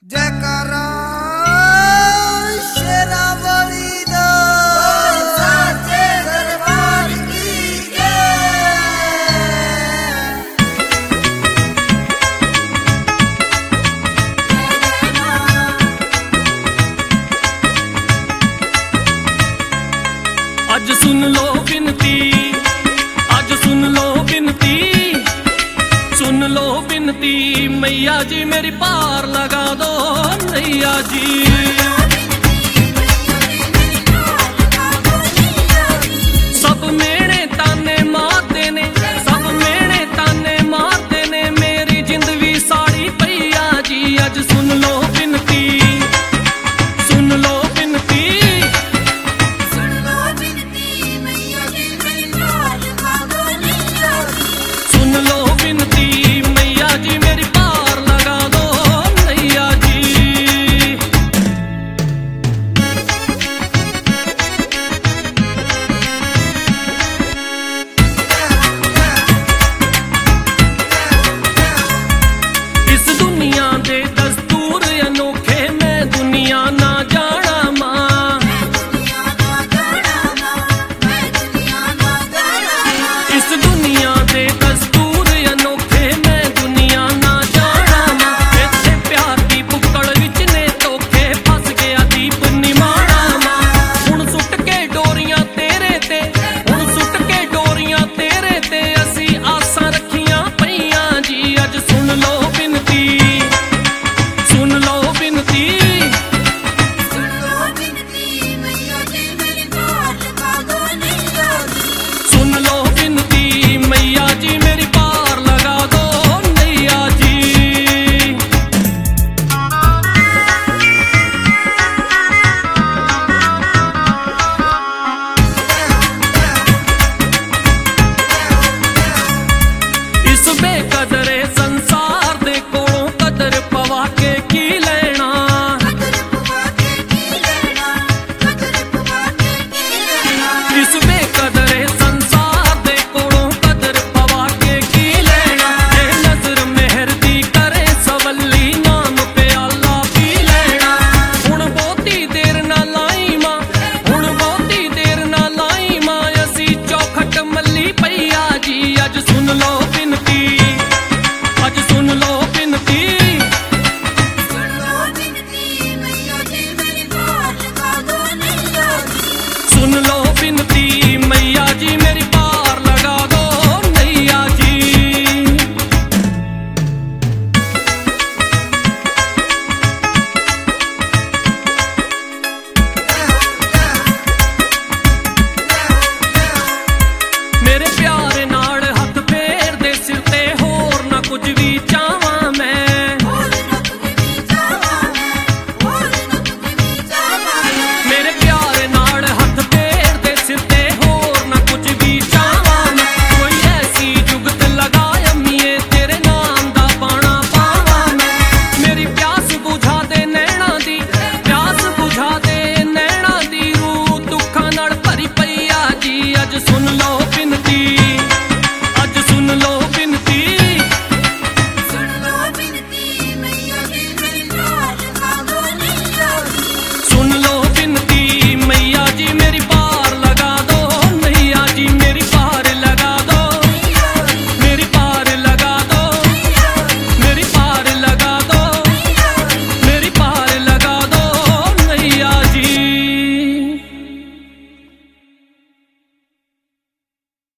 जयकारा शेरावाली दा साचे दरबार की अज सुन लो बिनती, अज सुन लो बिनती, सुन लो बिनती, मैया जी मेरी पार लगा दो मैया जी। सब मेरे ताने मारते ने, सब मेरे ताने मारते ने, मेरी जिंदगी सारी पैया जी। अज सुन लो